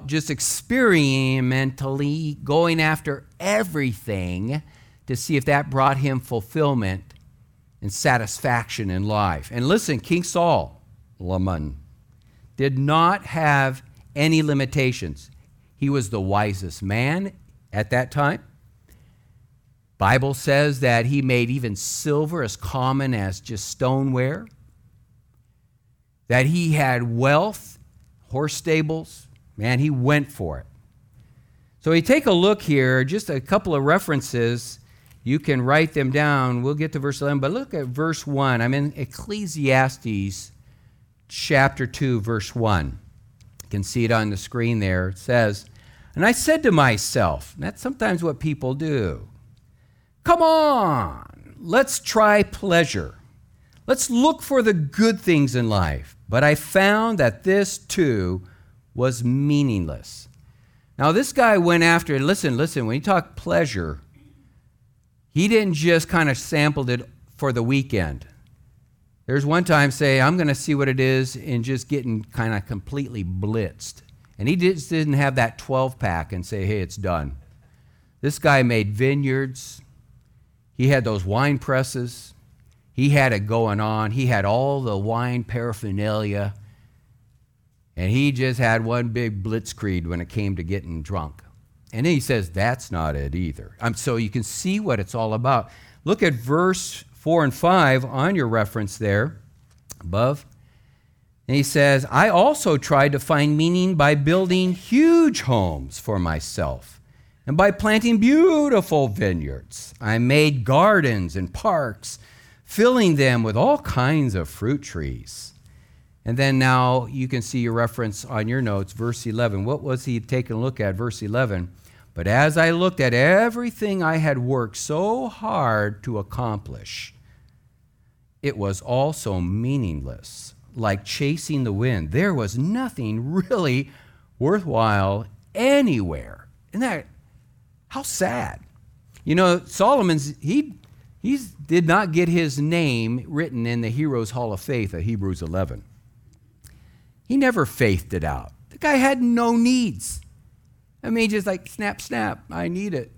about just experimentally going after everything to see if that brought him fulfillment and satisfaction in life. And listen, King Solomon did not have any limitations. He was the wisest man at that time. Bible says that he made even silver as common as just stoneware. That he had wealth, horse stables. Man, he went for it. So we take a look here, just a couple of references. You can write them down. We'll get to verse 11, but look at verse 1. I'm in Ecclesiastes chapter 2, verse 1. You can see it on the screen there. It says, "And I said to myself," and that's sometimes what people do, "Come on, let's try pleasure. Let's look for the good things in life. But I found that this too was meaningless." Now this guy went after, listen, when you talk pleasure, he didn't just kind of sampled it for the weekend. There's one time say, I'm going to see what it is, and just getting kind of completely blitzed. And he just didn't have that 12-pack and say, hey, it's done. This guy made vineyards. He had those wine presses. He had it going on. He had all the wine paraphernalia. And he just had one big blitzkrieg when it came to getting drunk. And then he says, that's not it either. So you can see what it's all about. Look at verse 4 and 5 on your reference there above. And he says, "I also tried to find meaning by building huge homes for myself and by planting beautiful vineyards. I made gardens and parks, filling them with all kinds of fruit trees." And then now you can see your reference on your notes, verse 11. What was he taking a look at? Verse 11. "But as I looked at everything I had worked so hard to accomplish, it was also meaningless, like chasing the wind. There was nothing really worthwhile anywhere." Isn't that, how sad? You know, Solomon's, he did not get his name written in the Heroes Hall of Faith of Hebrews 11. He never faithed it out. The guy had no needs. I mean, just like, snap, snap, I need it.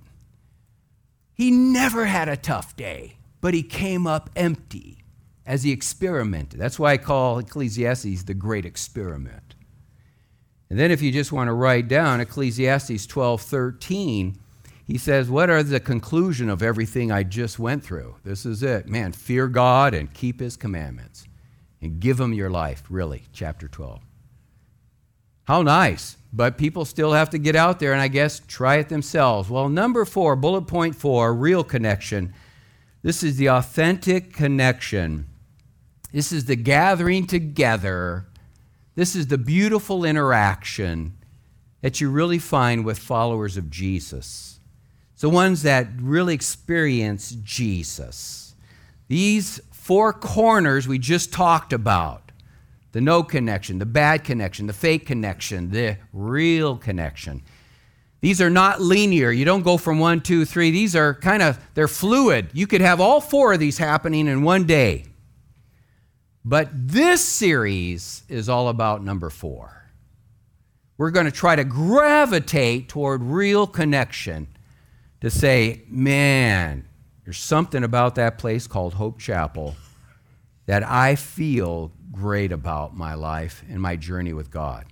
He never had a tough day, but he came up empty as he experimented. That's why I call Ecclesiastes the great experiment. And then if you just want to write down Ecclesiastes 12:13, he says, what are the conclusion of everything I just went through? This is it. Man, fear God and keep his commandments and give him your life, really, chapter 12. How nice. But people still have to get out there and I guess try it themselves. Well, number 4, bullet point 4, real connection. This is the authentic connection. This is the gathering together. This is the beautiful interaction that you really find with followers of Jesus. It's the ones that really experience Jesus. These 4 corners we just talked about. The no connection, the bad connection, the fake connection, the real connection. These are not linear. You don't go from 1, 2, 3. These are they're fluid. You could have all 4 of these happening in one day. But this series is all about number 4. We're going to try to gravitate toward real connection to say, man, there's something about that place called Hope Chapel that I feel great about my life and my journey with God.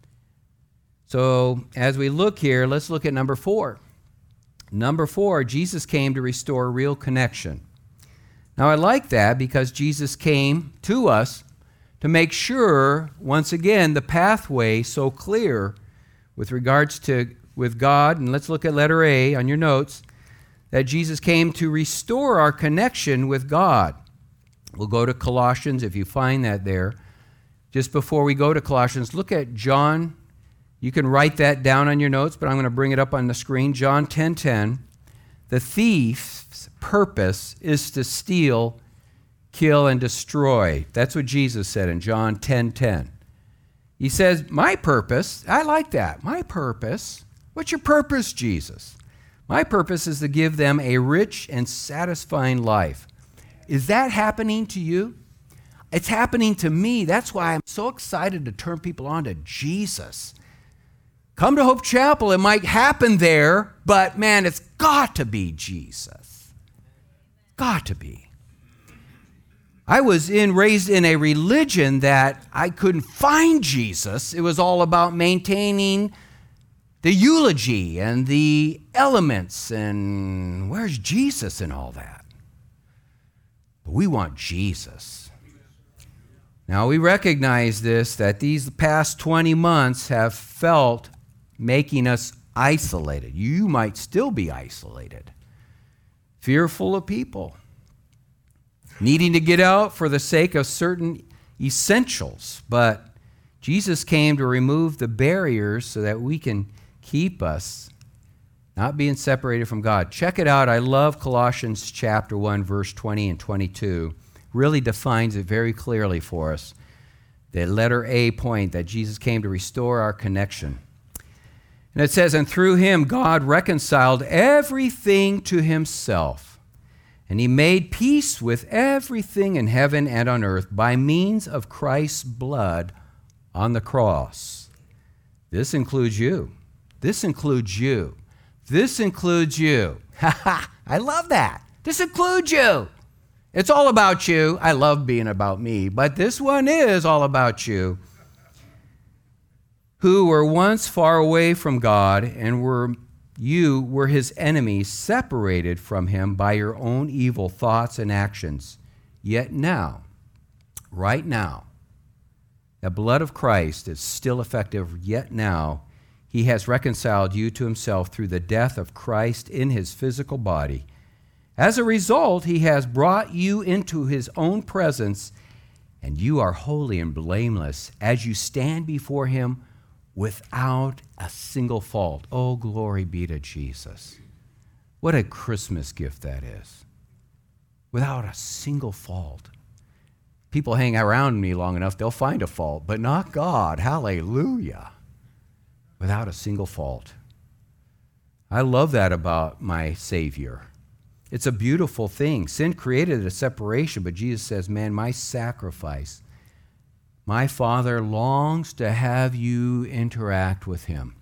So as we look here, let's look at number 4. Number 4, Jesus came to restore real connection. Now I like that because Jesus came to us to make sure, once again, the pathway so clear with regards to with God. And let's look at letter A on your notes, that Jesus came to restore our connection with God. We'll go to Colossians, if you find that there. Just before we go to Colossians, look at John. You can write that down on your notes, but I'm going to bring it up on the screen. John 10:10. The thief's purpose is to steal, kill, and destroy. That's what Jesus said in John 10:10. He says, my purpose, I like that. My purpose. What's your purpose, Jesus? My purpose is to give them a rich and satisfying life. Is that happening to you? It's happening to me. That's why I'm so excited to turn people on to Jesus. Come to Hope Chapel. It might happen there, but man, it's got to be Jesus. Got to be. I was raised in a religion that I couldn't find Jesus. It was all about maintaining the eulogy and the elements, and where's Jesus in all that? But we want Jesus. Now we recognize this, that these past 20 months have felt making us isolated. You might still be isolated, fearful of people, needing to get out for the sake of certain essentials. But Jesus came to remove the barriers so that we can keep us not being separated from God. Check it out. I love Colossians chapter 1, verse 20 and 22. Really defines it very clearly for us. The letter A point that Jesus came to restore our connection. And it says, and through him God reconciled everything to himself, and he made peace with everything in heaven and on earth by means of Christ's blood on the cross. This includes you. This includes you. This includes you. I love that. This includes you. It's all about you. I love being about me, but this one is all about you. Who were once far away from God and were his enemies, separated from him by your own evil thoughts and actions. Yet now, right now, the blood of Christ is still effective. Yet now, he has reconciled you to himself through the death of Christ in his physical body. As a result, he has brought you into his own presence, and you are holy and blameless as you stand before him without a single fault. Oh, glory be to Jesus. What a Christmas gift that is. Without a single fault. People hang around me long enough, they'll find a fault, but not God. Hallelujah. Without a single fault. I love that about my Savior. It's a beautiful thing. Sin created a separation, but Jesus says, man, my sacrifice, my Father longs to have you interact with him.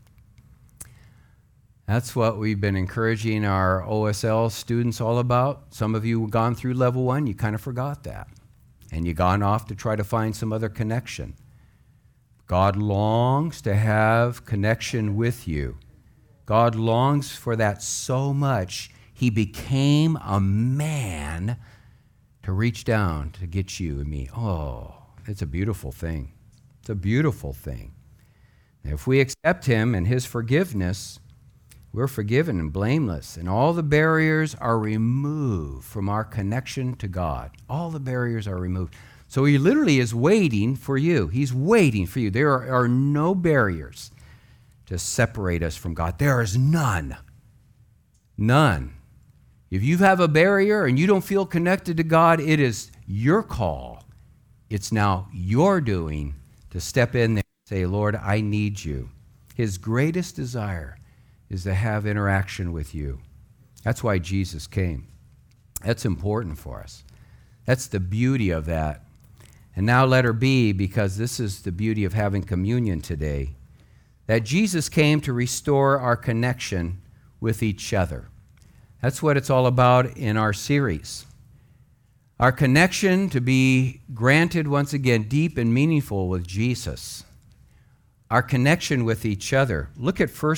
That's what we've been encouraging our OSL students all about. Some of you have gone through level 1, you kind of forgot that. And you've gone off to try to find some other connection. God longs to have connection with you. God longs for that so much. He became a man to reach down to get you and me. Oh, it's a beautiful thing. It's a beautiful thing. And if we accept him and his forgiveness, we're forgiven and blameless, and all the barriers are removed from our connection to God. All the barriers are removed. So he literally is waiting for you. He's waiting for you. There are no barriers to separate us from God. There is none. None. If you have a barrier and you don't feel connected to God, it is your call. It's now your doing to step in there and say, Lord, I need you. His greatest desire is to have interaction with you. That's why Jesus came. That's important for us. That's the beauty of that. And now letter B, because this is the beauty of having communion today, that Jesus came to restore our connection with each other. That's what it's all about in our series. Our connection to be granted once again deep and meaningful with Jesus. Our connection with each other. Look at 1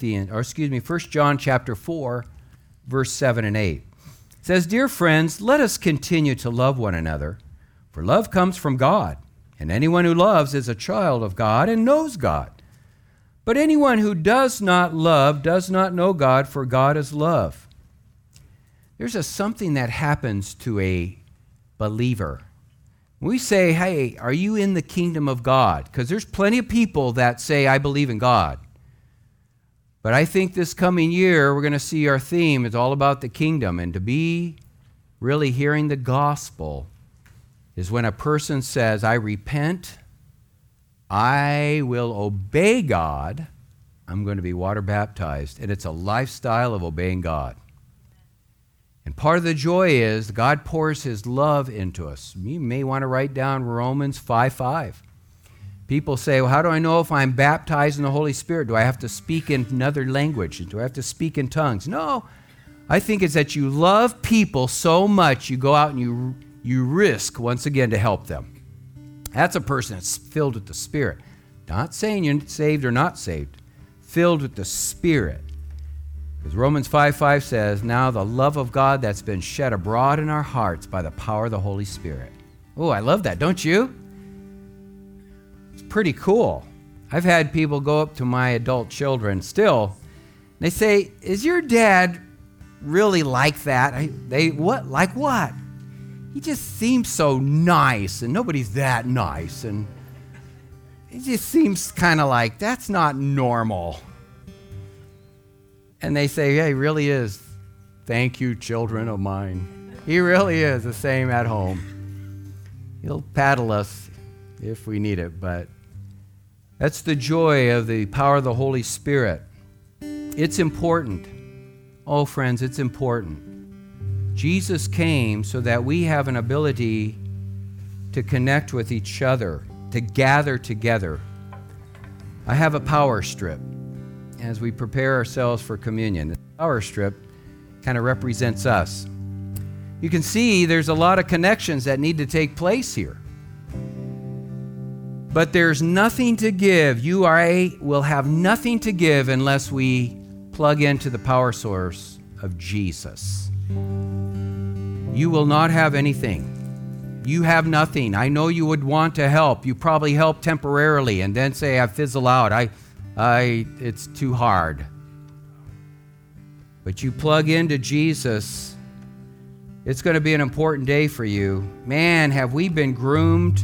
John chapter 4, verse 7 and 8. It says, Dear friends, let us continue to love one another, for love comes from God, and anyone who loves is a child of God and knows God. But anyone who does not love does not know God, for God is love. There's something that happens to a believer. We say, hey, are you in the kingdom of God? Because there's plenty of people that say, I believe in God. But I think this coming year, we're going to see our theme is all about the kingdom. And to be really hearing the gospel is when a person says, I repent, I will obey God, I'm going to be water baptized. And it's a lifestyle of obeying God. And part of the joy is God pours his love into us. You may want to write down Romans 5:5. People say, well, how do I know if I'm baptized in the Holy Spirit? Do I have to speak in another language? Do I have to speak in tongues? No. I think it's that you love people so much, you go out and you risk, once again, to help them. That's a person that's filled with the Spirit. Not saying you're saved or not saved. Filled with the Spirit. Because Romans 5:5 says, now the love of God that's been shed abroad in our hearts by the power of the Holy Spirit. Oh, I love that, don't you? It's pretty cool. I've had people go up to my adult children still. They say, is your dad really like that? What? Like what? He just seems so nice, and nobody's that nice, and it just seems kind of like that's not normal. And they say, yeah, he really is. Thank you, children of mine. He really is the same at home. He'll paddle us if we need it, but that's the joy of the power of the Holy Spirit. It's important. Oh, friends, it's important. Jesus came so that we have an ability to connect with each other, to gather together. I have a power strip as we prepare ourselves for communion. The power strip kind of represents us. You can see there's a lot of connections that need to take place here. But there's nothing to give. You or I will have nothing to give unless we plug into the power source of Jesus. You will not have anything. You have nothing. I know you would want to help. You probably help temporarily and then say, I fizzle out. It's too hard. But you plug into Jesus, it's going to be an important day for you. Man, have we been groomed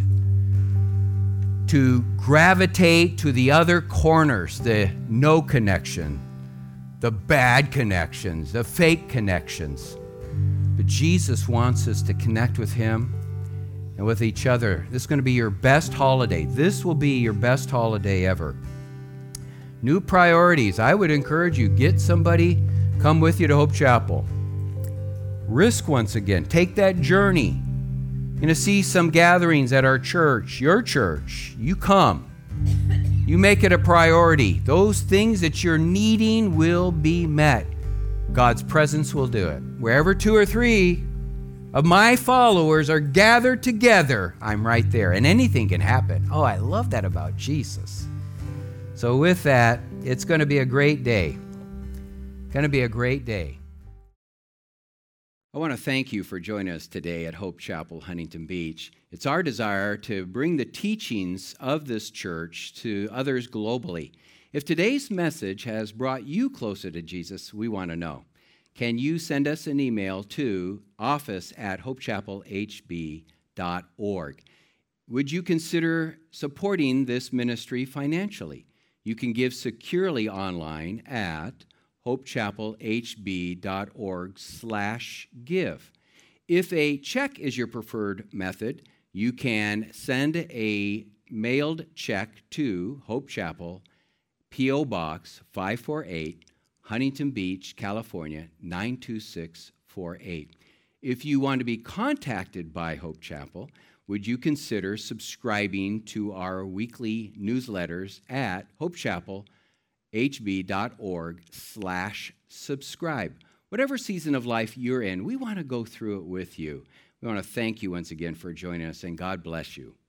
to gravitate to the other corners, the no connection, the bad connections, the fake connections. But Jesus wants us to connect with Him and with each other. This is going to be your best holiday. This will be your best holiday ever. New priorities. I would encourage you, get somebody, come with you to Hope Chapel. Risk once again. Take that journey. You're going to see some gatherings at our church, your church. You come. You make it a priority. Those things that you're needing will be met. God's presence will do it. Wherever 2 or 3 of my followers are gathered together, I'm right there. And anything can happen. Oh, I love that about Jesus. So with that, it's going to be a great day. Going to be a great day. I want to thank you for joining us today at Hope Chapel, Huntington Beach. It's our desire to bring the teachings of this church to others globally. If today's message has brought you closer to Jesus, we want to know. Can you send us an email to office@hopechapelhb.org? Would you consider supporting this ministry financially? You can give securely online at hopechapelhb.org/give. If a check is your preferred method, you can send a mailed check to Hope Chapel, P.O. Box 548, Huntington Beach, California, 92648. If you want to be contacted by Hope Chapel, would you consider subscribing to our weekly newsletters at hopechapelhb.org/subscribe? Whatever season of life you're in, we want to go through it with you. We want to thank you once again for joining us, and God bless you.